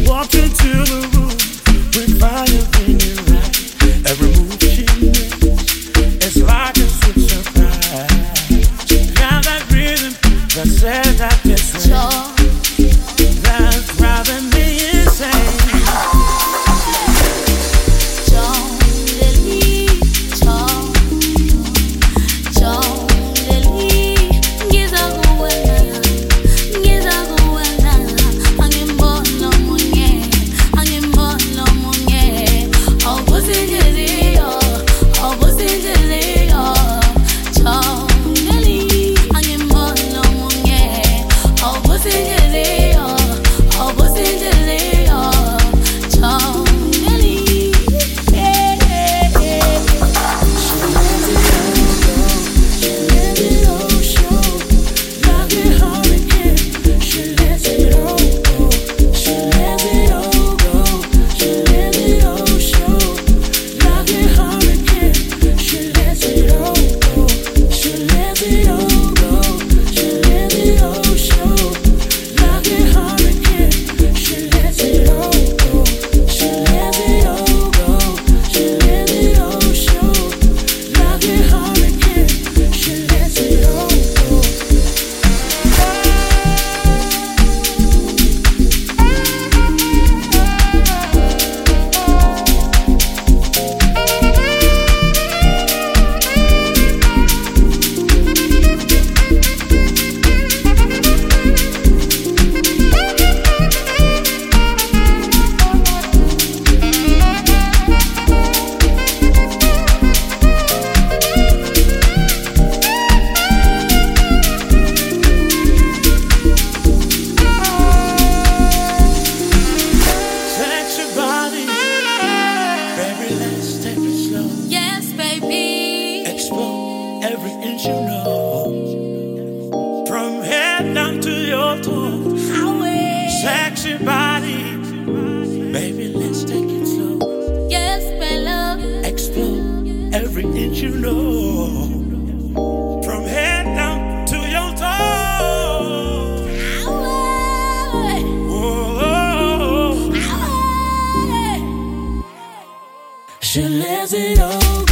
Walked into the room with fire in her eye. Every move she makes, it's like a sweet surprise. Got that rhythm that says that it's right. That's driving me insane. Every inch you know, from head down to your toe. Sexy body, baby, let's take it slow. Yes, my love. Explode every inch you know, from head down to your toe. Whoa. Ow. She lives it all.